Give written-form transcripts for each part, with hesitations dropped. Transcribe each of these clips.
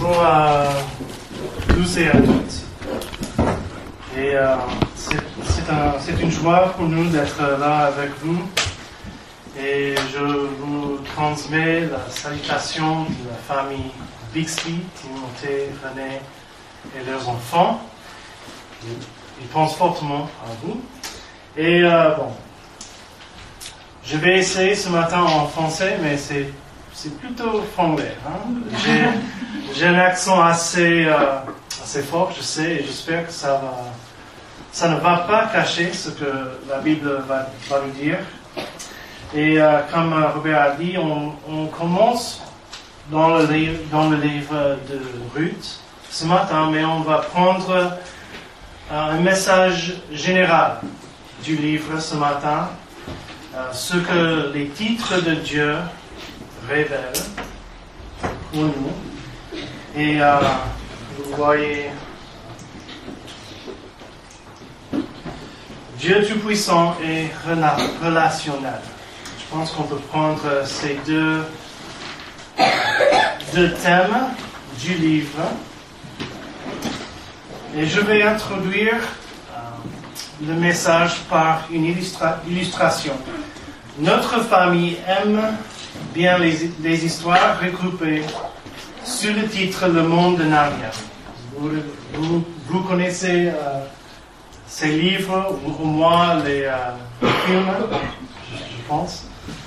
Bonjour à tous et à toutes. Et c'est une joie pour nous d'être là avec vous. Et je vous transmets la salutation de la famille Bixby, Timothée, René et leurs enfants. Ils pensent fortement à vous. Et je vais essayer ce matin en français, mais c'est plutôt franglais. Hein? J'ai un accent assez fort, je sais, et j'espère que ça ne va pas cacher ce que la Bible va nous dire. Et comme Robert a dit, on commence dans le livre de Ruth ce matin, mais on va prendre un message général du livre ce matin, ce que les titres de Dieu révèlent pour nous. Et vous voyez, Dieu Tout-Puissant est relationnel. Je pense qu'on peut prendre ces deux thèmes du livre. Et je vais introduire le message par une illustration. Notre famille aime bien les histoires regroupées sous le titre Le Monde de Narnia. Vous connaissez ces livres, ou au moins les films, je pense,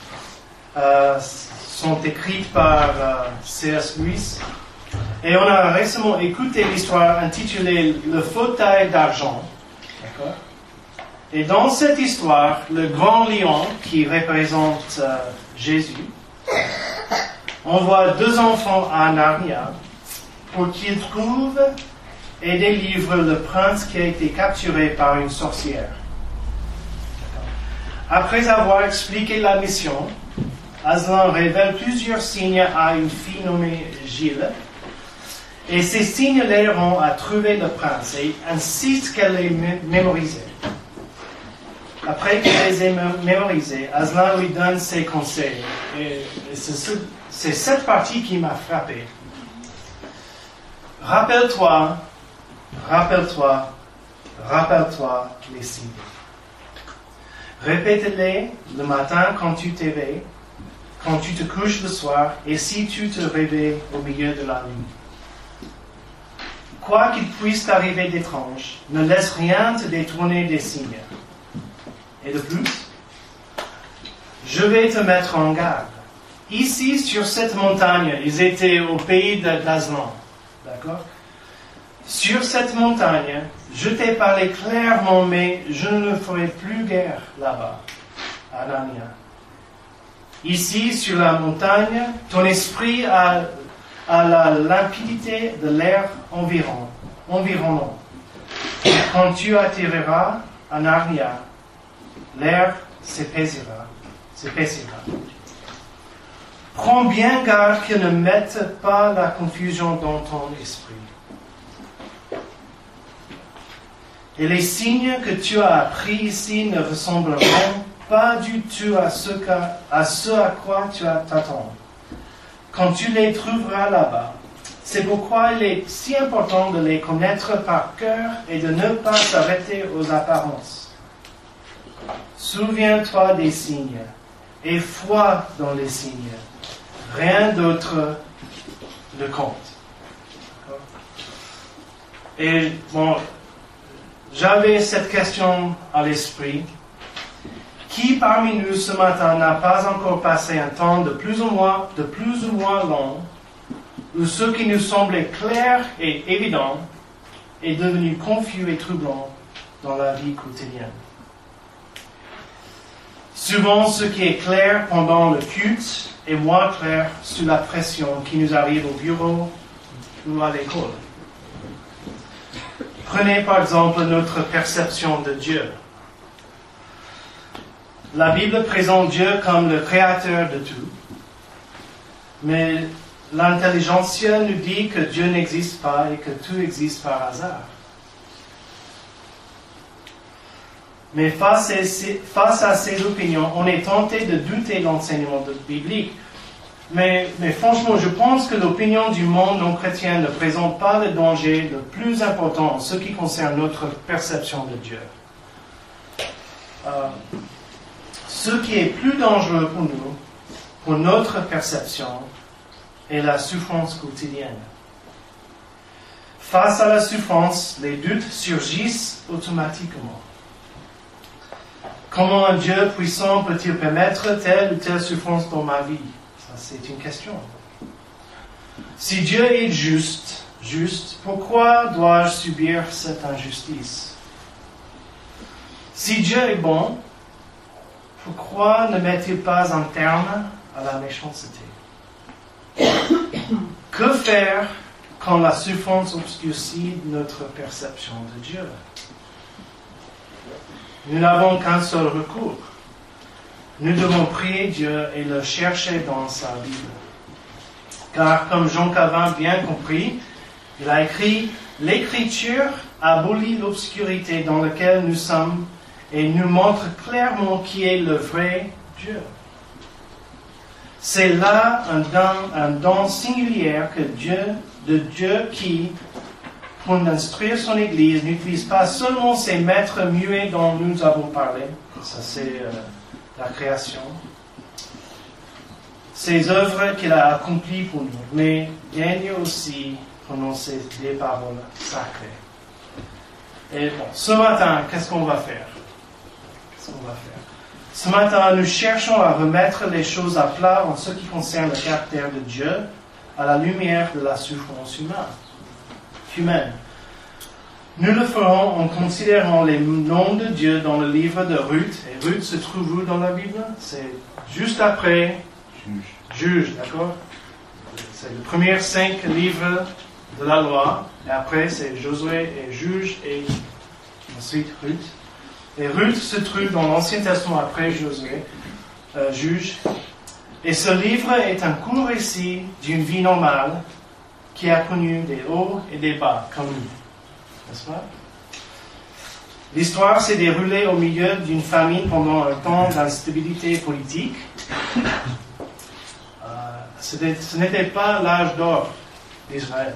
sont écrits par C.S. Lewis. Et on a récemment écouté l'histoire intitulée Le fauteuil d'argent. D'accord? Et dans cette histoire, le grand lion qui représente Jésus, on voit deux enfants à Narnia pour qu'ils trouvent et délivrent le prince qui a été capturé par une sorcière. Après avoir expliqué la mission, Aslan révèle plusieurs signes à une fille nommée Gilles, et ces signes l'aideront à trouver le prince et insiste qu'elle les mémorise. Après qu'elle les ait mémorisés, Aslan lui donne ses conseils. Et c'est cette partie qui m'a frappé. Rappelle-toi les signes. Répète-les le matin quand tu t'éveilles, quand tu te couches le soir, et si tu te réveilles au milieu de la nuit. Quoi qu'il puisse t'arriver d'étrange, ne laisse rien te détourner des signes. Et de plus, je vais te mettre en garde. Ici, sur cette montagne, ils étaient au pays d'Aslan. D'accord? Sur cette montagne, je t'ai parlé clairement, mais je ne ferai plus guerre là-bas, à Narnia. Ici, sur la montagne, ton esprit a la limpidité de l'air environnant. Quand tu atterriras à Narnia, l'air s'épaissira. Prends bien garde qu'il ne mette pas la confusion dans ton esprit. Et les signes que tu as appris ici ne ressembleront pas du tout à ce à quoi tu t'attends. Quand tu les trouveras là-bas, c'est pourquoi il est si important de les connaître par cœur et de ne pas s'arrêter aux apparences. Souviens-toi des signes et foi dans les signes. Rien d'autre ne compte. Et j'avais cette question à l'esprit. Qui parmi nous ce matin n'a pas encore passé un temps de plus ou moins long où ce qui nous semblait clair et évident est devenu confus et troublant dans la vie quotidienne? Souvent, ce qui est clair pendant le culte est moins clair sous la pression qui nous arrive au bureau ou à l'école. Prenez par exemple notre perception de Dieu. La Bible présente Dieu comme le créateur de tout, mais l'intelligentsia nous dit que Dieu n'existe pas et que tout existe par hasard. Mais face à ces opinions, on est tenté de douter de l'enseignement biblique. Mais franchement, je pense que l'opinion du monde non chrétien ne présente pas le danger le plus important en ce qui concerne notre perception de Dieu. Ce qui est plus dangereux pour nous, pour notre perception, est la souffrance quotidienne. Face à la souffrance, les doutes surgissent automatiquement. Comment un Dieu puissant peut-il permettre telle ou telle souffrance dans ma vie? Ça, c'est une question. Si Dieu est juste, pourquoi dois-je subir cette injustice? Si Dieu est bon, pourquoi ne met-il pas un terme à la méchanceté? Que faire quand la souffrance obscurcit notre perception de Dieu? Nous n'avons qu'un seul recours. Nous devons prier Dieu et le chercher dans sa Bible. Car, comme Jean Calvin bien compris, il a écrit « L'Écriture abolit l'obscurité dans laquelle nous sommes et nous montre clairement qui est le vrai Dieu. » C'est là un don singulier de Dieu qui, pour instruire son Église, n'utilise pas seulement ces maîtres muets dont nous avons parlé, ça c'est la création, ces œuvres qu'il a accomplies pour nous, mais daigne aussi prononcer des paroles sacrées. Et bon, ce matin, qu'est-ce qu'on va faire? Ce matin, nous cherchons à remettre les choses à plat en ce qui concerne le caractère de Dieu à la lumière de la souffrance humaine. Nous le ferons en considérant les noms de Dieu dans le livre de Ruth. Et Ruth se trouve où dans la Bible? C'est juste après Juge, d'accord? C'est les premiers 5 livres de la loi. Et après, c'est Josué et Juge et ensuite Ruth. Et Ruth se trouve dans l'Ancien Testament après Josué, Juge. Et ce livre est un court récit d'une vie normale qui a connu des hauts et des bas, comme nous. N'est-ce pas? L'histoire s'est déroulée au milieu d'une famine pendant un temps d'instabilité politique. Ce n'était pas l'âge d'or d'Israël.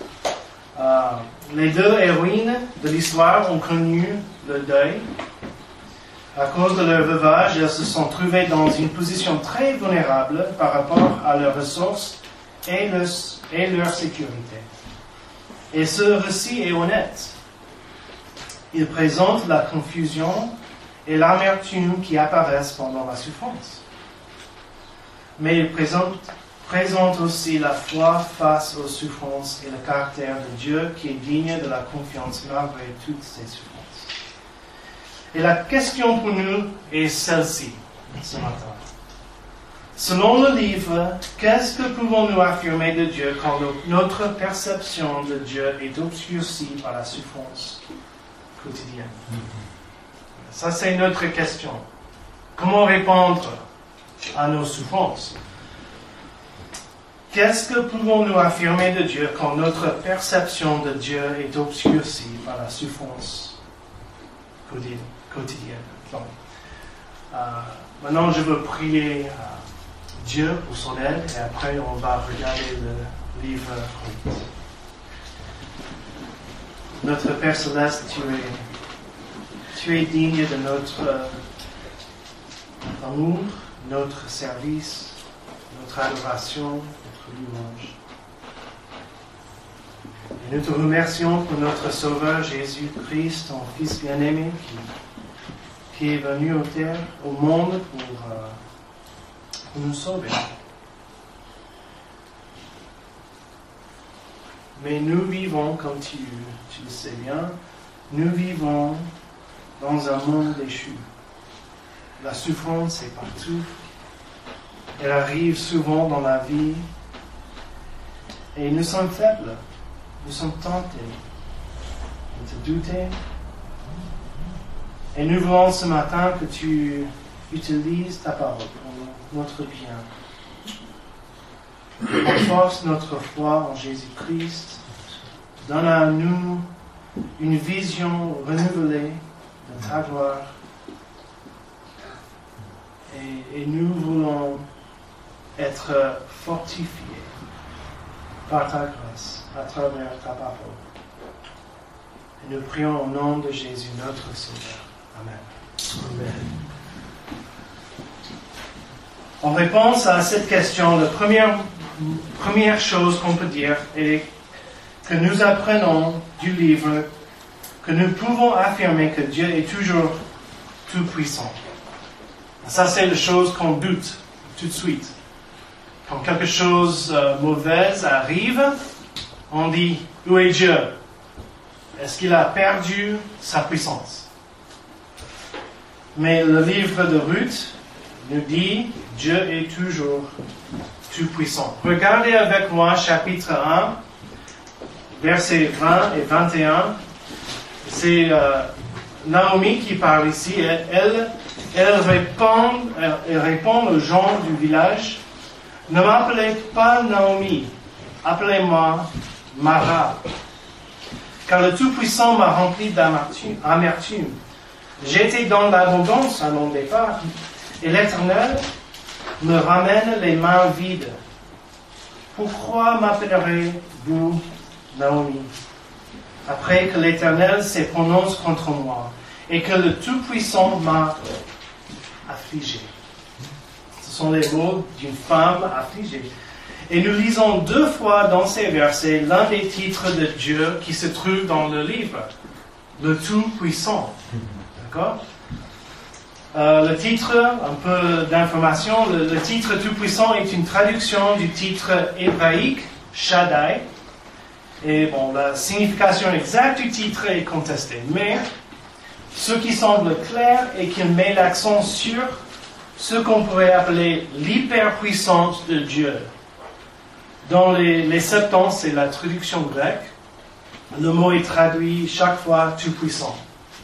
Les deux héroïnes de l'histoire ont connu le deuil. À cause de leur veuvage, elles se sont trouvées dans une position très vulnérable par rapport à leurs ressources et leur sécurité. Et ce récit est honnête. Il présente la confusion et l'amertume qui apparaissent pendant la souffrance. Mais il présente aussi la foi face aux souffrances et le caractère de Dieu qui est digne de la confiance malgré toutes ces souffrances. Et la question pour nous est celle-ci, ce matin. Selon le livre, qu'est-ce que pouvons-nous affirmer de Dieu quand notre perception de Dieu est obscurcie par la souffrance quotidienne? Ça, c'est notre question. Comment répondre à nos souffrances? Qu'est-ce que pouvons-nous affirmer de Dieu quand notre perception de Dieu est obscurcie par la souffrance quotidienne? Donc, maintenant, je veux prier Dieu pour son aide et après, on va regarder le livre Ruth. Notre Père Céleste, tu es digne de notre amour, notre service, notre adoration, notre louange. Et nous te remercions pour notre Sauveur Jésus-Christ, ton Fils bien-aimé, qui est venu au monde pour nous sauver. Mais nous vivons, comme tu le sais bien, nous vivons dans un monde déchu. La souffrance est partout. Elle arrive souvent dans la vie. Et nous sommes faibles. Nous sommes tentés de te douter. Et nous voulons ce matin que tu utilises ta parole pour notre bien. Renforce notre foi en Jésus-Christ. Donne à nous une vision renouvelée de ta gloire. Et nous voulons être fortifiés par ta grâce, à travers ta parole. Et nous prions au nom de Jésus, notre Sauveur. Amen. Amen. En réponse à cette question, la première chose qu'on peut dire est que nous apprenons du livre que nous pouvons affirmer que Dieu est toujours tout-puissant. Ça, c'est la chose qu'on doute tout de suite. Quand quelque chose de mauvais arrive, on dit, où est Dieu? Est-ce qu'il a perdu sa puissance? Mais le livre de Ruth nous dit, Dieu est toujours tout-puissant. Regardez avec moi chapitre 1, versets 20 et 21. C'est Naomi qui parle ici. Elle répond aux gens du village, ne m'appelez pas Naomi, appelez-moi Mara, car le Tout-Puissant m'a rempli d'amertume. J'étais dans l'abondance à mon départ, et l'Éternel me ramène les mains vides. Pourquoi m'appellerez-vous Naomi, après que l'Éternel s'est prononcé contre moi, et que le Tout-Puissant m'a affligé? Ce sont les mots d'une femme affligée. Et nous lisons 2 fois dans ces versets l'un des titres de Dieu qui se trouve dans le livre, le Tout-Puissant. D'accord? Le titre, un peu d'information, le titre Tout-Puissant est une traduction du titre hébraïque Shaddai. Et bon, la signification exacte du titre est contestée. Mais ce qui semble clair est qu'il met l'accent sur ce qu'on pourrait appeler l'hyperpuissance de Dieu. Dans les Septante, c'est la traduction grecque. Le mot est traduit chaque fois tout-puissant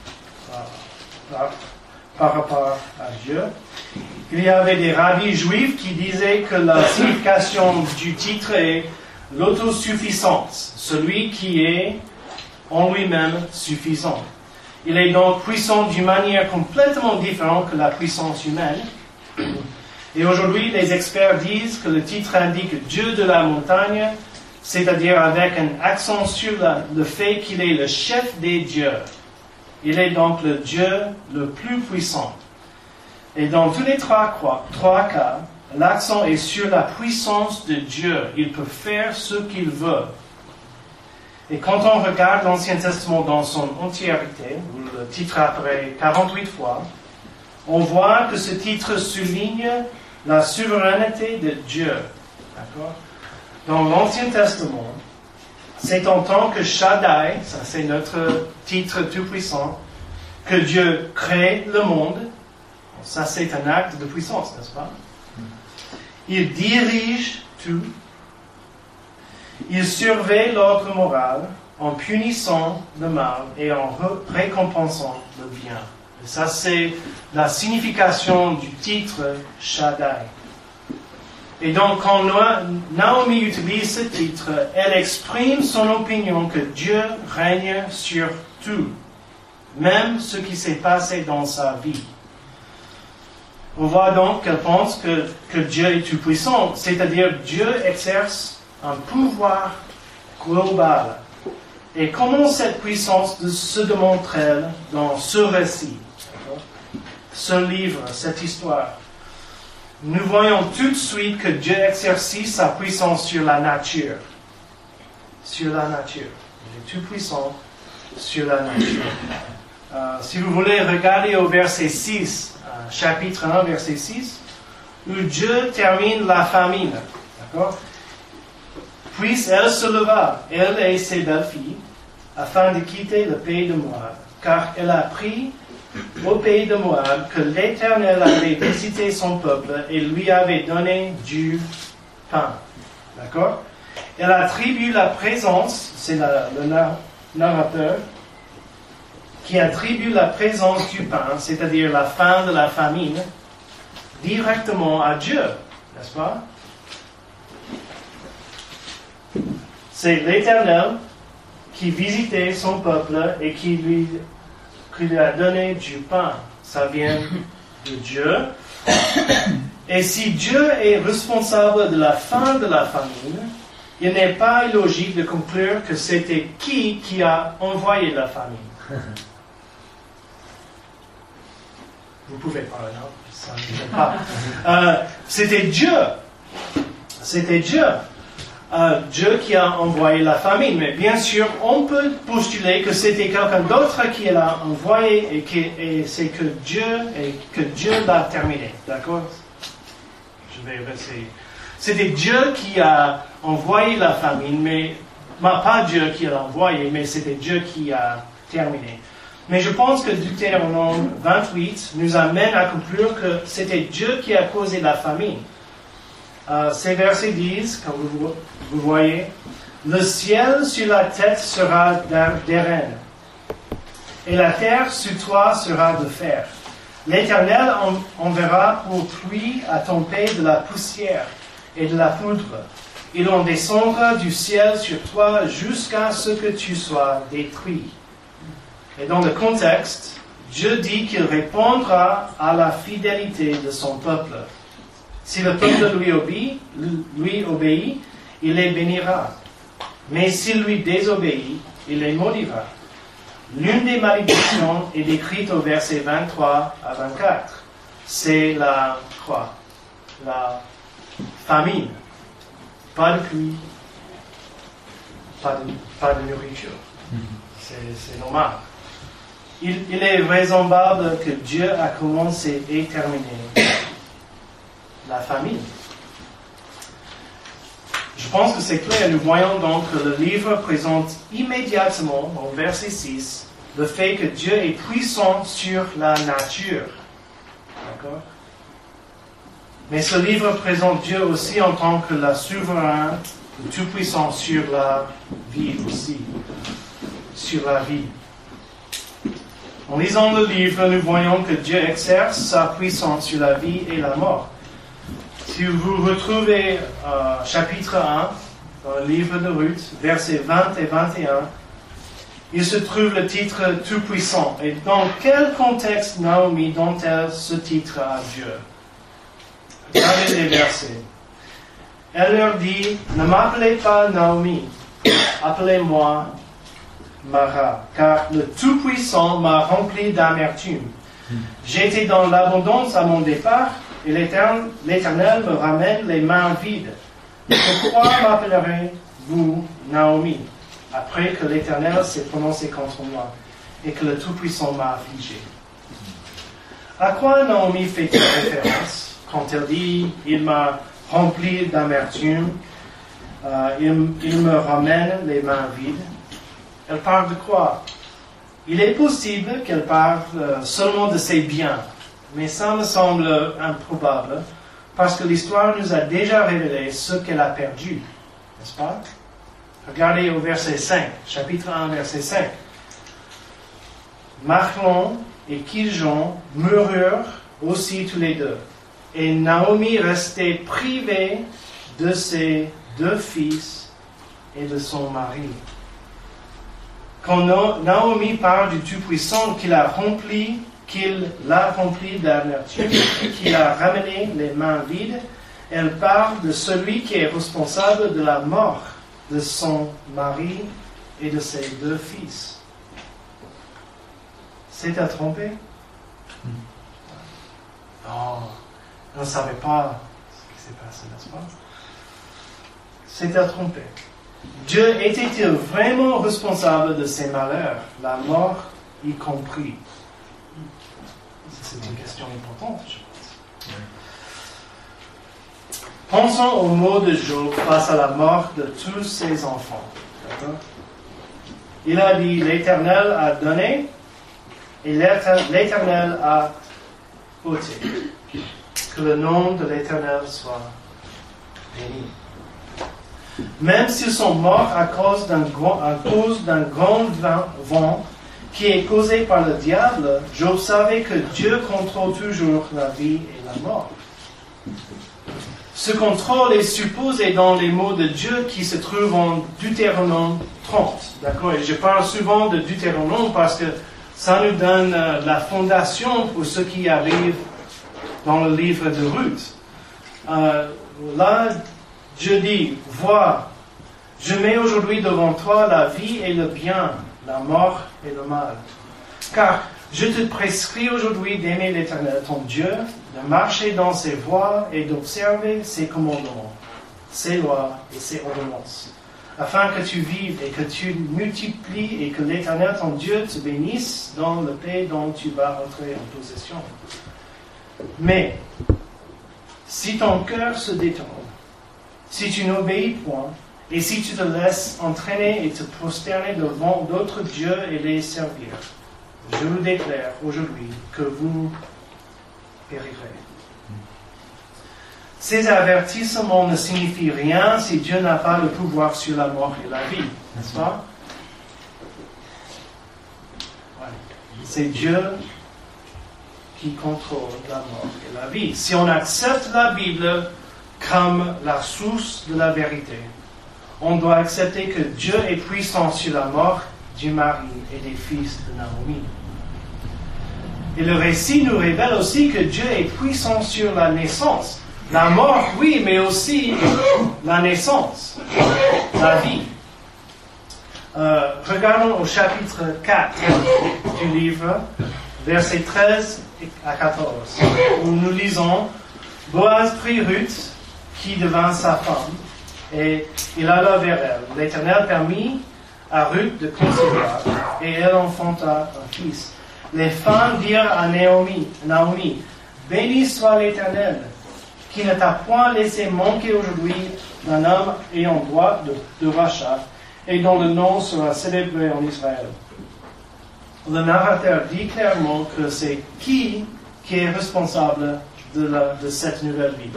par rapport à Dieu. Il y avait des rabbis juifs qui disaient que la signification du titre est l'autosuffisance, celui qui est en lui-même suffisant. Il est donc puissant d'une manière complètement différente que la puissance humaine. Et aujourd'hui, les experts disent que le titre indique Dieu de la montagne, c'est-à-dire avec un accent sur le fait qu'il est le chef des dieux. Il est donc le Dieu le plus puissant. Et dans tous les trois cas, l'accent est sur la puissance de Dieu. Il peut faire ce qu'il veut. Et quand on regarde l'Ancien Testament dans son entièreté, où le titre apparaît 48 fois, on voit que ce titre souligne la souveraineté de Dieu. D'accord? Dans l'Ancien Testament, c'est en tant que Shaddai, ça c'est notre titre tout-puissant, que Dieu crée le monde. Ça c'est un acte de puissance, n'est-ce pas? Il dirige tout. Il surveille l'ordre moral en punissant le mal et en récompensant le bien. Et ça, c'est la signification du titre Shaddai. Et donc, quand Naomi utilise ce titre, elle exprime son opinion que Dieu règne sur tout, même ce qui s'est passé dans sa vie. On voit donc qu'elle pense que Dieu est tout-puissant, c'est-à-dire Dieu exerce un pouvoir global. Et comment cette puissance se démontre-t-elle dans ce récit, ce livre, cette histoire? Nous voyons tout de suite que Dieu exerce sa puissance sur la nature. Sur la nature. Il est tout puissant sur la nature. Si vous voulez regarder au verset 6, chapitre 1, verset 6, où Dieu termine la famine. D'accord? Puis elle se leva, elle et ses belles-filles, afin de quitter le pays de Moab, car elle a appris au pays de Moab que l'Éternel avait visité son peuple et lui avait donné du pain. D'accord? Elle attribue la présence, c'est le narrateur, qui attribue la présence du pain, c'est-à-dire la fin de la famine, directement à Dieu, n'est-ce pas? C'est l'Éternel qui visitait son peuple et qui lui a donné du pain. Ça vient de Dieu. Et si Dieu est responsable de la fin de la famine, il n'est pas illogique de conclure que c'était qui a envoyé la famine. Vous pouvez parler, non? Ça ne me pas. C'était Dieu. C'était Dieu. Dieu qui a envoyé la famine. Mais bien sûr, on peut postuler que c'était quelqu'un d'autre qui l'a envoyé et c'est que Dieu l'a terminé. D'accord? Je vais essayer. C'était Dieu qui a envoyé la famine, mais pas Dieu qui l'a envoyé, mais c'était Dieu qui a terminé. Mais je pense que Deutéronome 28 nous amène à conclure que c'était Dieu qui a causé la famine. Ces versets disent, comme vous voyez, « Le ciel sur la tête sera d'airain, et la terre sur toi sera de fer. L'Éternel enverra pour pluie à tomber de la poussière et de la poudre. Il en descendra du ciel sur toi jusqu'à ce que tu sois détruit. » Et dans le contexte, Dieu dit qu'il répondra à la fidélité de son peuple. Si le peuple lui obéit, il les bénira. Mais s'il lui désobéit, il les maudira. L'une des malédictions est décrite au verset 23 à 24. C'est la famine. Pas de pluie, pas de nourriture. C'est normal. Il est vraisemblable que Dieu a commencé et terminé la famine. Je pense que c'est clair. Nous voyons donc que le livre présente immédiatement, au verset 6, le fait que Dieu est puissant sur la nature. D'accord? Mais ce livre présente Dieu aussi en tant que la souverain, le tout-puissant sur la vie aussi. Sur la vie. En lisant le livre, nous voyons que Dieu exerce sa puissance sur la vie et la mort. Si vous retrouvez chapitre 1, dans le livre de Ruth, versets 20 et 21, il se trouve le titre « Tout-Puissant ». Et dans quel contexte Naomi donne-t-elle ce titre à Dieu? Regardez les versets. Elle leur dit « Ne m'appelez pas Naomi, appelez-moi Mara, car le Tout-Puissant m'a rempli d'amertume. J'étais dans l'abondance à mon départ, et l'Éternel me ramène les mains vides. Pourquoi m'appellerez-vous Naomi, après que l'Éternel s'est prononcé contre moi, et que le Tout-Puissant m'a affligé? » À quoi Naomi fait-elle référence quand elle dit « Il m'a rempli d'amertume, il me ramène les mains vides » Elle parle de quoi? Il est possible qu'elle parle seulement de ses biens, mais ça me semble improbable, parce que l'histoire nous a déjà révélé ce qu'elle a perdu, n'est-ce pas? Regardez au verset 5, chapitre 1, verset 5. Machlon et Kiljon moururent aussi tous les deux, et Naomi restait privée de ses 2 fils et de son mari. Quand Naomi parle du Tout-Puissant qu'il l'a rempli d'amertume, qu'il a ramené les mains vides, elle parle de celui qui est responsable de la mort de son mari et de ses 2 fils. C'est à tromper? Non, on ne savait pas ce qui s'est passé, n'est-ce pas? C'est à tromper. Dieu était-il vraiment responsable de ses malheurs, la mort y compris? C'est une question importante, je pense. Pensons aux mots de Job face à la mort de tous ses enfants. D'accord? Il a dit, l'Éternel a donné et l'Éternel a ôté. Que le nom de l'Éternel soit béni. Même s'ils sont morts à cause d'un grand vent qui est causé par le diable, Job savait que Dieu contrôle toujours la vie et la mort. Ce contrôle est supposé dans les mots de Dieu qui se trouvent en Deutéronome 30. D'accord? Et je parle souvent de Deutéronome parce que ça nous donne la fondation pour ce qui arrive dans le livre de Ruth. là, Dieu dit, vois, je mets aujourd'hui devant toi la vie et le bien, la mort et le mal. Car je te prescris aujourd'hui d'aimer l'Éternel, ton Dieu, de marcher dans ses voies et d'observer ses commandements, ses lois et ses ordonnances, afin que tu vives et que tu multiplies et que l'Éternel, ton Dieu, te bénisse dans le pays dont tu vas rentrer en possession. Mais, si ton cœur se détourne, si tu n'obéis point, et si tu te laisses entraîner et te prosterner devant d'autres dieux et les servir, je vous déclare aujourd'hui que vous périrez. Ces avertissements ne signifient rien si Dieu n'a pas le pouvoir sur la mort et la vie, n'est-ce pas? Ouais. C'est Dieu qui contrôle la mort et la vie. Si on accepte la Bible comme la source de la vérité, on doit accepter que Dieu est puissant sur la mort du mari et des fils de Naomi. Et le récit nous révèle aussi que Dieu est puissant sur la naissance. La mort, oui, mais aussi la naissance, la vie. Regardons au chapitre 4 du livre, versets 13 à 14, où nous lisons « Boaz prit Ruth, qui devint sa femme, et il alla vers elle. L'Éternel permit à Ruth de concevoir, et elle enfanta un fils. Les femmes dirent à Naomi, béni soit l'Éternel, qui ne t'a point laissé manquer aujourd'hui d'un homme ayant droit de rachat, et dont le nom sera célébré en Israël. » Le narrateur dit clairement que c'est qui est responsable de cette nouvelle vie.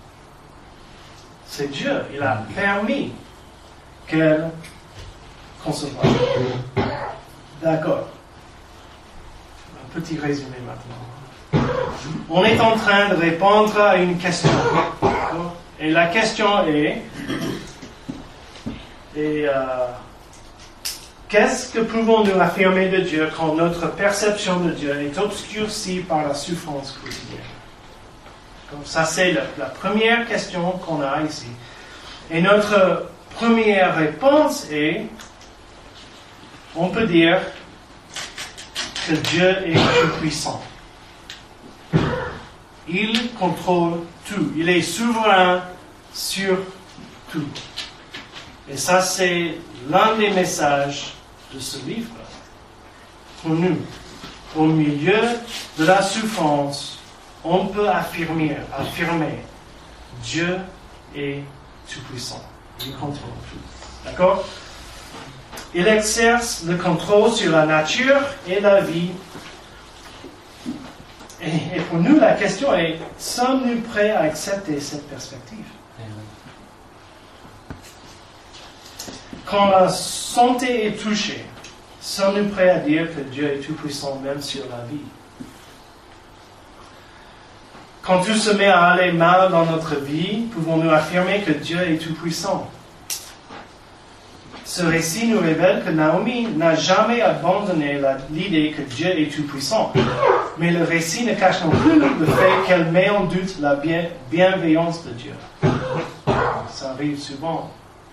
C'est Dieu. Il a permis qu'elle concevoir. D'accord. Un petit résumé maintenant. On est en train de répondre à une question. Et la question est, qu'est-ce que pouvons-nous affirmer de Dieu quand notre perception de Dieu est obscurcie par la souffrance quotidienne? Donc ça, c'est la première question qu'on a ici. Et notre première réponse est, on peut dire que Dieu est tout puissant. Il contrôle tout. Il est souverain sur tout. Et ça, c'est l'un des messages de ce livre. Pour nous, au milieu de la souffrance, on peut affirmer, Dieu est tout-puissant. Il contrôle tout. D'accord? Il exerce le contrôle sur la nature et la vie. Et pour nous, la question est, sommes-nous prêts à accepter cette perspective? Quand la santé est touchée, sommes-nous prêts à dire que Dieu est tout-puissant même sur la vie? Quand tout se met à aller mal dans notre vie, pouvons-nous affirmer que Dieu est tout-puissant? Ce récit nous révèle que Naomi n'a jamais abandonné l'idée que Dieu est tout-puissant. Mais le récit ne cache non plus le fait qu'elle met en doute la bienveillance de Dieu. Ça arrive souvent.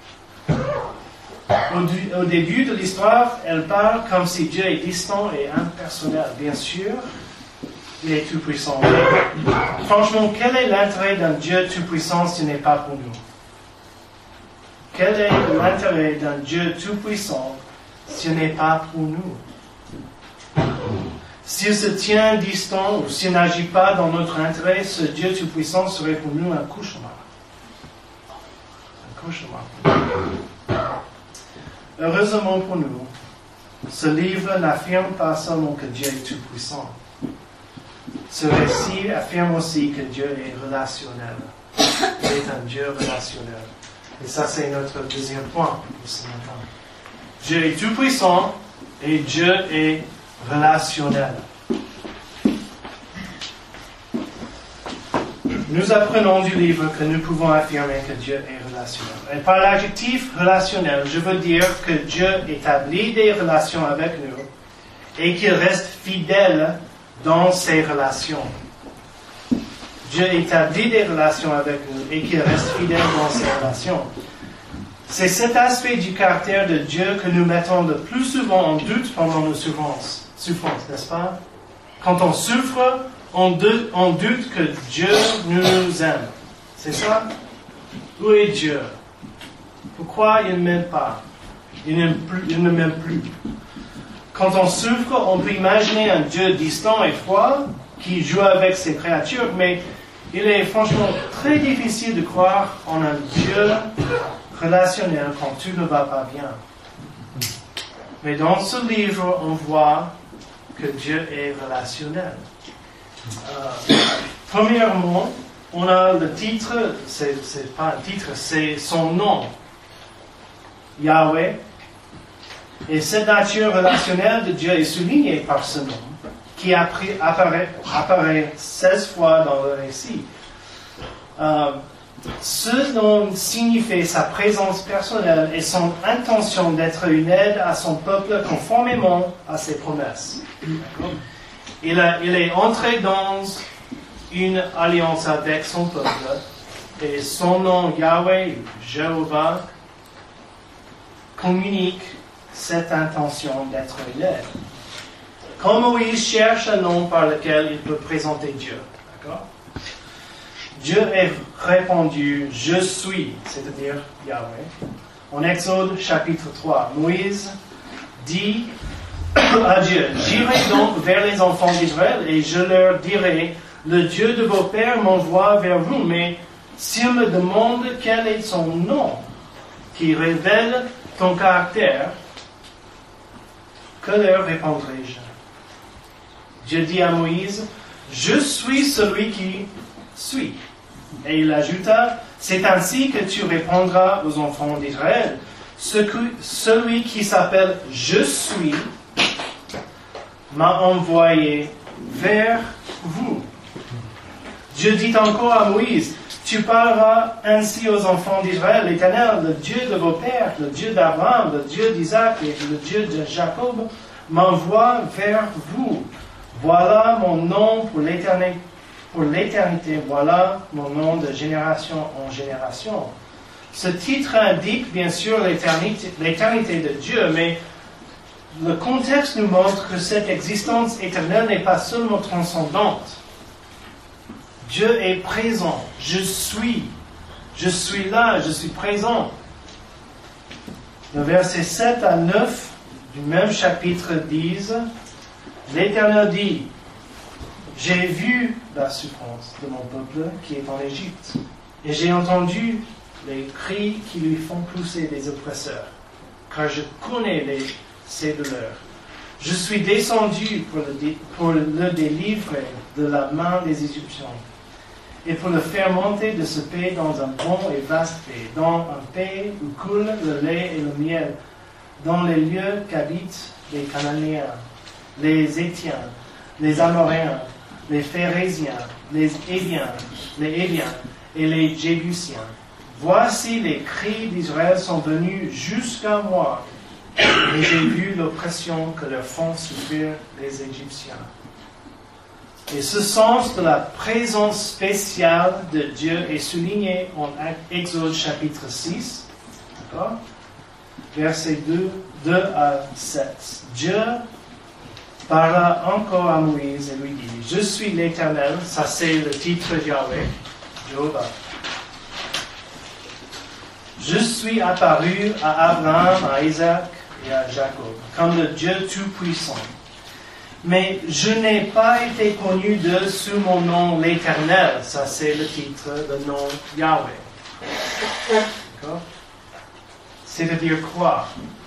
Au début de l'histoire, elle parle comme si Dieu est distant et impersonnel. Bien sûr, il est tout-puissant. Mais franchement, quel est l'intérêt d'un Dieu tout-puissant si ce n'est pas pour nous? Quel est l'intérêt d'un Dieu tout-puissant si ce n'est pas pour nous? S'il se tient distant ou s'il n'agit pas dans notre intérêt, ce Dieu tout-puissant serait pour nous un cauchemar. Un cauchemar. Heureusement pour nous, ce livre n'affirme pas seulement que Dieu est tout-puissant. Ce récit affirme aussi que Dieu est relationnel. Il est un Dieu relationnel. Et ça, c'est notre deuxième point de ce matin. Dieu est tout-puissant et Dieu est relationnel. Nous apprenons du livre que nous pouvons affirmer que Dieu est relationnel. Et par l'adjectif relationnel, je veux dire que Dieu établit des relations avec nous et qu'il reste fidèle dans ses relations. Dieu établit des relations avec nous et qu'il reste fidèle dans ces relations. C'est cet aspect du caractère de Dieu que nous mettons le plus souvent en doute pendant nos souffrances, n'est-ce pas? Quand on souffre, on doute que Dieu nous aime. C'est ça? Où est Dieu? Pourquoi il ne m'aime pas? Il ne m'aime plus. Quand on souffre, on peut imaginer un Dieu distant et froid qui joue avec ses créatures, mais il est franchement très difficile de croire en un Dieu relationnel quand tout ne va pas bien. Mais dans ce livre, on voit que Dieu est relationnel. Premièrement, on a le titre, c'est pas un titre, c'est son nom, Yahweh. Et cette nature relationnelle de Dieu est soulignée par ce nom, qui apparaît 16 fois dans le récit. Ce nom signifie sa présence personnelle et son intention d'être une aide à son peuple conformément à ses promesses. Il est entré dans une alliance avec son peuple et son nom Yahweh, Jéhovah, communique cette intention d'être une aide. Quand Moïse cherche un nom par lequel il peut présenter Dieu, d'accord? Dieu est répondu « Je suis », c'est-à-dire Yahweh. En Exode chapitre 3, Moïse dit à Dieu « J'irai donc vers les enfants d'Israël et je leur dirai « Le Dieu de vos pères m'envoie vers vous, mais s'ils me demandent quel est son nom, qui révèle ton caractère, que leur répondrai-je » Dieu dit à Moïse « Je suis celui qui suis ». Et il ajouta, c'est ainsi que tu répondras aux enfants d'Israël. Celui qui s'appelle Je suis m'a envoyé vers vous. Dieu dit encore à Moïse, tu parleras ainsi aux enfants d'Israël, l'Éternel, le Dieu de vos pères, le Dieu d'Abraham, le Dieu d'Isaac et le Dieu de Jacob, m'envoie vers vous. Voilà mon nom pour l'éternité. Voilà mon nom de génération en génération. Ce titre indique bien sûr l'éternité de Dieu, mais le contexte nous montre que cette existence éternelle n'est pas seulement transcendante. Dieu est présent. Je suis là, je suis présent. Le verset 7 à 9 du même chapitre disent, l'Éternel dit, j'ai vu la souffrance de mon peuple qui est en Égypte, et j'ai entendu les cris qui lui font pousser les oppresseurs, car je connais ses douleurs. Je suis descendu pour le délivrer de la main des Égyptiens, et pour le faire monter de ce pays dans un bon et vaste pays, dans un pays où coule le lait et le miel, dans les lieux qu'habitent les Cananéens, les Héthiens, les Amoréens, les Phérésiens, les Héviens et les Jébusiens. Voici les cris d'Israël sont venus jusqu'à moi, et j'ai vu l'oppression que leur font subir les Égyptiens. Et ce sens de la présence spéciale de Dieu est souligné en Exode chapitre 6, d'accord? Versets 2 à 7. Dieu parla encore à Moïse et lui dit, je suis l'Éternel, ça c'est le titre Yahweh, Jéhovah. Je suis apparu à Abraham, à Isaac et à Jacob, comme le Dieu Tout-Puissant. Mais je n'ai pas été connu d'eux sous mon nom l'Éternel, ça c'est le titre, le nom Yahweh. D'accord? C'est-à-dire quoi?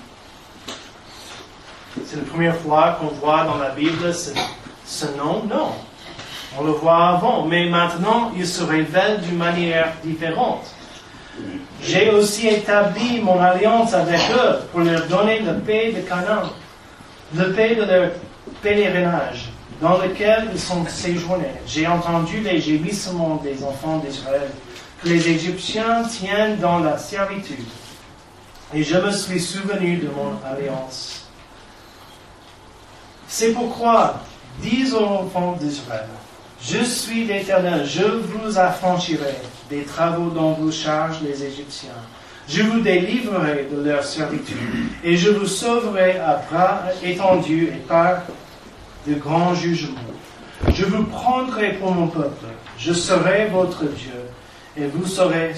C'est la première fois qu'on voit dans la Bible ce nom? Non. On le voit avant, mais maintenant il se révèle d'une manière différente. J'ai aussi établi mon alliance avec eux pour leur donner le pays de Canaan, le pays de leur pèlerinage, dans lequel ils sont séjournés. J'ai entendu les gémissements des enfants d'Israël, que les Égyptiens tiennent dans la servitude. Et je me suis souvenu de mon alliance. C'est pourquoi, dis aux enfants d'Israël, Je suis l'Éternel, je vous affranchirai des travaux dont vous chargent les Égyptiens. Je vous délivrerai de leur servitude, et je vous sauverai à bras étendus et par de grands jugements. Je vous prendrai pour mon peuple, je serai votre Dieu, et vous saurez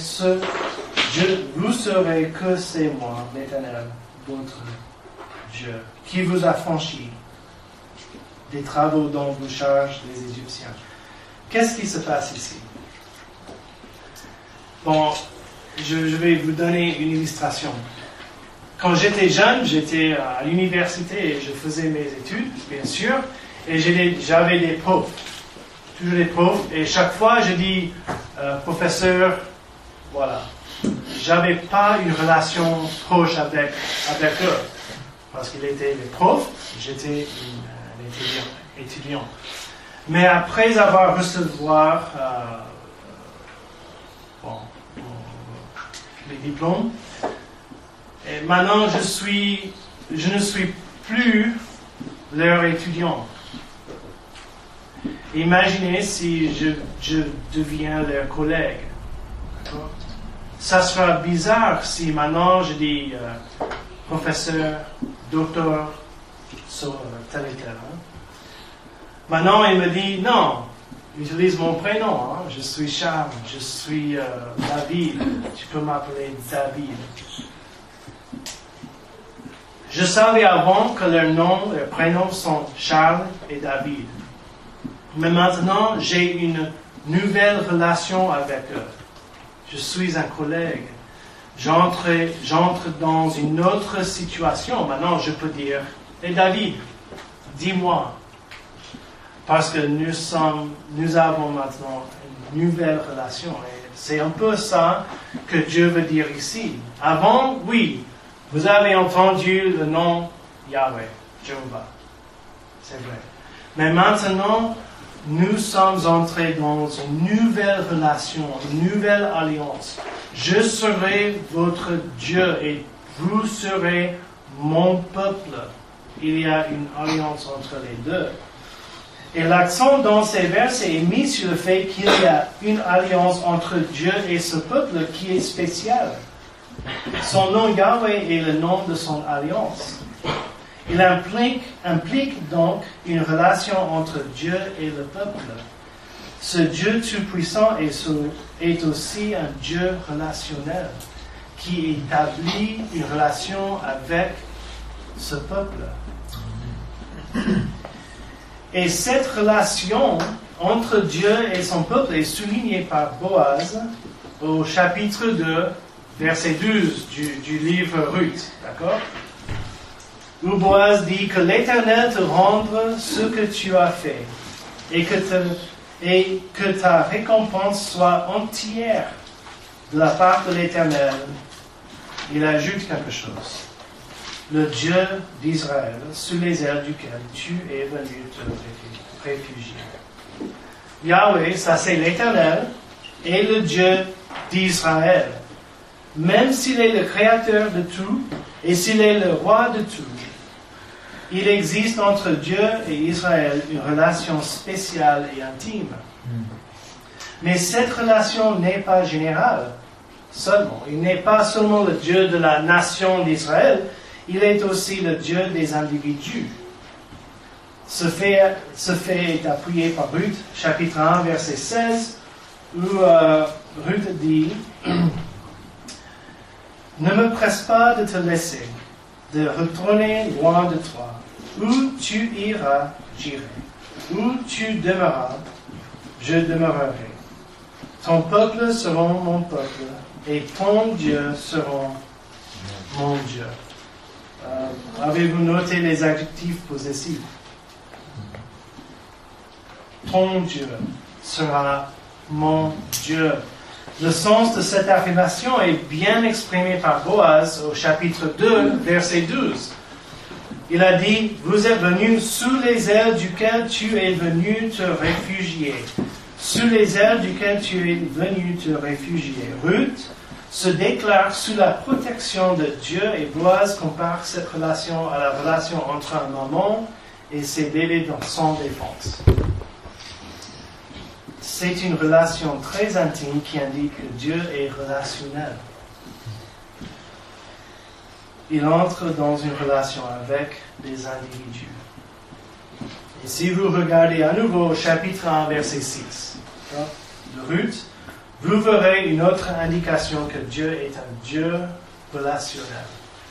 que c'est moi, l'Éternel, votre Dieu, qui vous a franchi des travaux dont vous chargent les Égyptiens. Qu'est-ce qui se passe ici? Bon, je vais vous donner une illustration. Quand j'étais jeune, j'étais à l'université et je faisais mes études, bien sûr, et j'avais des profs, toujours des profs, et chaque fois je dis, professeur, voilà, j'avais pas une relation proche avec eux, parce qu'ils étaient des profs, j'étais un étudiant. Mais après avoir recevoir les diplômes, et maintenant je ne suis plus leur étudiant. Imaginez si je deviens leur collègue. D'accord? Ça sera bizarre si maintenant je dis professeur, docteur, sur tel et tel. Hein? Maintenant il me dit non, utilise mon prénom. Hein? Je suis Charles, je suis David. Tu peux m'appeler David. Je savais avant que leurs prénoms sont Charles et David. Mais maintenant, j'ai une nouvelle relation avec eux. Je suis un collègue. J'entre dans une autre situation. Maintenant, je peux dire, David, dis-moi. Parce que nous avons maintenant une nouvelle relation. Et c'est un peu ça que Dieu veut dire ici. Avant, oui, vous avez entendu le nom Yahweh, Jéhovah. C'est vrai. Mais maintenant, nous sommes entrés dans une nouvelle relation, une nouvelle alliance. Je serai votre Dieu et vous serez mon peuple. Il y a une alliance entre les deux. Et l'accent dans ces versets est mis sur le fait qu'il y a une alliance entre Dieu et ce peuple qui est spéciale. Son nom Yahweh est le nom de son alliance. Il implique donc une relation entre Dieu et le peuple. Ce Dieu tout-puissant est aussi un Dieu relationnel qui établit une relation avec ce peuple. Et cette relation entre Dieu et son peuple est soulignée par Boaz au chapitre 2, verset 12 du livre Ruth. D'accord? Où Boaz dit que l'Éternel te rende ce que tu as fait et que ta récompense soit entière de la part de l'Éternel. Il ajoute quelque chose. Le Dieu d'Israël, sous les ailes duquel tu es venu te réfugier. Yahweh, ça c'est l'Éternel, et le Dieu d'Israël. Même s'il est le créateur de tout, et s'il est le roi de tout, il existe entre Dieu et Israël une relation spéciale et intime. Mais cette relation n'est pas générale seulement. Il n'est pas seulement le Dieu de la nation d'Israël, il est aussi le Dieu des individus. Ce fait est appuyé par Ruth, chapitre 1, verset 16, où Ruth dit « Ne me presse pas de te laisser, de retourner loin de toi. Où tu iras, j'irai. Où tu demeureras, je demeurerai. Ton peuple sera mon peuple, et ton Dieu sera mon Dieu. » Avez-vous noté les adjectifs possessifs? Ton Dieu sera mon Dieu. Le sens de cette affirmation est bien exprimé par Boaz au chapitre 2, verset 12. Il a dit, vous êtes venus sous les ailes duquel tu es venu te réfugier. Sous les ailes duquel tu es venu te réfugier. Ruth se déclare sous la protection de Dieu et Boaz compare cette relation à la relation entre un maman et ses bébés dans son défense. c'est une relation très intime qui indique que Dieu est relationnel. Il entre dans une relation avec des individus. Et si vous regardez à nouveau au chapitre 1, verset 6 de Ruth, vous verrez une autre indication que Dieu est un Dieu relationnel.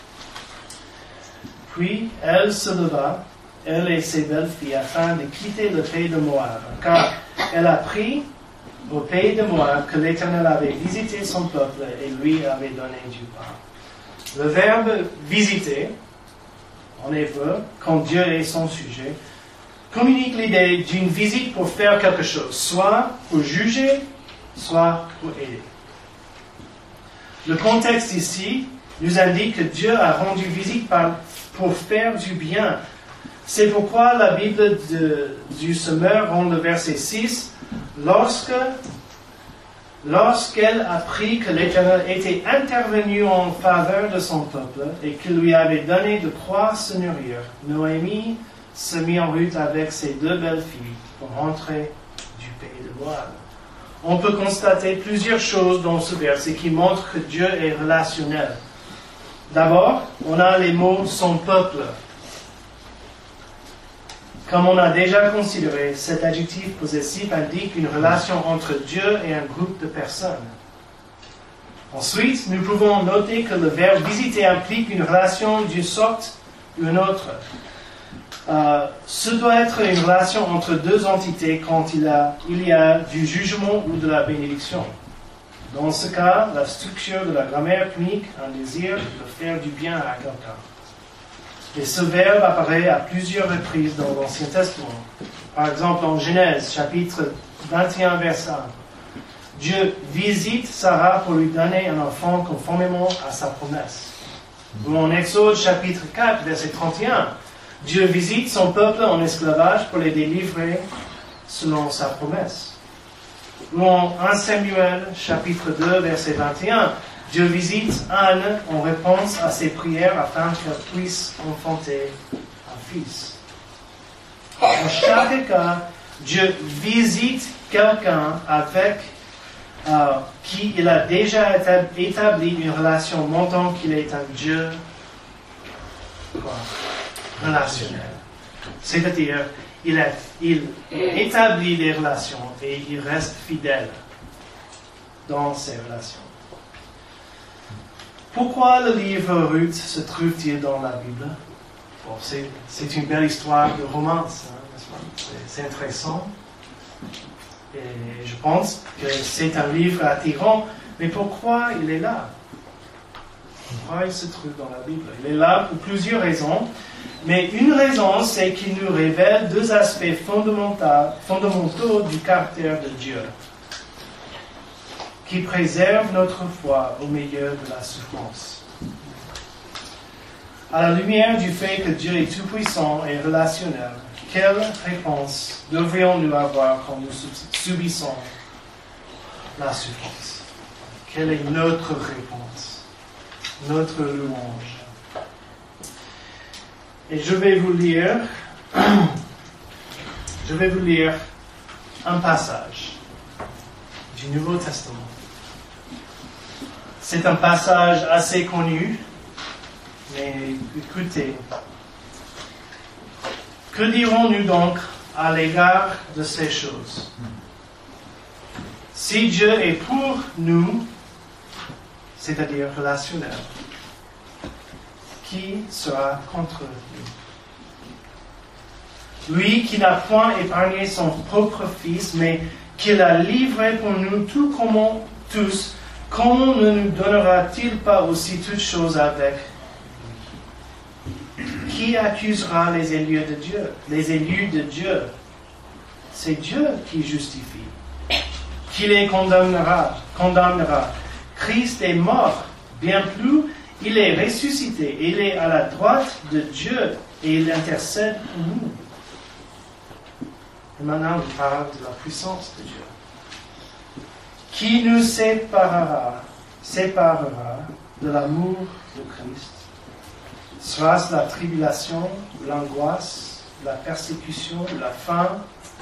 Puis elle se leva, elle et ses belles-filles, afin de quitter le pays de Moab, car elle apprit au pays de Moab que l'Éternel avait visité son peuple et lui avait donné du pain. Le verbe visiter, en hébreu, quand Dieu est son sujet, communique l'idée d'une visite pour faire quelque chose, soit pour juger, soit pour aider. Le contexte ici nous indique que Dieu a rendu visite pour faire du bien. C'est pourquoi la Bible du Semeur rend le verset 6, lorsqu'elle apprit que l'Éternel était intervenu en faveur de son peuple et qu'il lui avait donné de quoi se nourrir, Noémie se mit en route avec ses deux belles-filles pour rentrer du pays de Moab. On peut constater plusieurs choses dans ce verset qui montrent que Dieu est relationnel. D'abord, on a les mots « son peuple ». Comme on a déjà considéré, cet adjectif possessif indique une relation entre Dieu et un groupe de personnes. Ensuite, nous pouvons noter que le verbe « visiter » implique une relation d'une sorte ou une autre. Ce doit être une relation entre deux entités quand il y a du jugement ou de la bénédiction. Dans ce cas, la structure de la grammaire communique un désir de faire du bien à quelqu'un. Et ce verbe apparaît à plusieurs reprises dans l'Ancien Testament. Par exemple, en Genèse, chapitre 21, verset 1. Dieu visite Sarah pour lui donner un enfant conformément à sa promesse. Ou en Exode, chapitre 4, verset 31. Dieu visite son peuple en esclavage pour les délivrer selon sa promesse. Ou en 1 Samuel, chapitre 2, verset 21, Dieu visite Anne en réponse à ses prières afin qu'elle puisse enfanter un fils. En chaque cas, Dieu visite quelqu'un avec qui il a déjà établi une relation montrant qu'il est un Dieu relationnel. C'est-à-dire, il établit des relations et il reste fidèle dans ces relations. Pourquoi le livre Ruth se trouve-t-il dans la Bible? Bon, c'est une belle histoire de romance, n'est-ce pas? C'est intéressant. Et je pense que c'est un livre attirant, mais pourquoi il est là? Pourquoi il se trouve dans la Bible? Il est là pour plusieurs raisons, mais une raison, c'est qu'il nous révèle deux aspects fondamentaux du caractère de Dieu, qui préserve notre foi au milieu de la souffrance. À la lumière du fait que Dieu est tout-puissant et relationnel, quelle réponse devrions-nous avoir quand nous subissons la souffrance? Quelle est notre réponse? Notre louange? Et je vais vous lire un passage du Nouveau Testament. C'est un passage assez connu, mais écoutez. Que dirons-nous donc à l'égard de ces choses? Si Dieu est pour nous, c'est-à-dire relationnel, qui sera contre nous? Lui qui n'a point épargné son propre Fils, mais qui l'a livré pour nous tous, comment ne nous donnera-t-il pas aussi toutes choses avec? Qui accusera les élus de Dieu? Les élus de Dieu. C'est Dieu qui justifie. Qui les condamnera? Christ est mort. Bien plus, il est ressuscité. Il est à la droite de Dieu et il intercède pour nous. Et maintenant, on parle de la puissance de Dieu. Qui nous séparera de l'amour de Christ? Sera-ce la tribulation, l'angoisse, la persécution, la faim,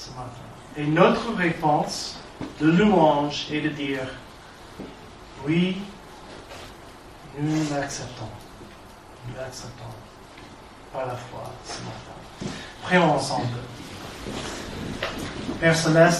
ce matin. Et notre réponse de louange est de dire, oui, nous l'acceptons. Nous l'acceptons par la foi ce matin. Prions ensemble. Père Céleste,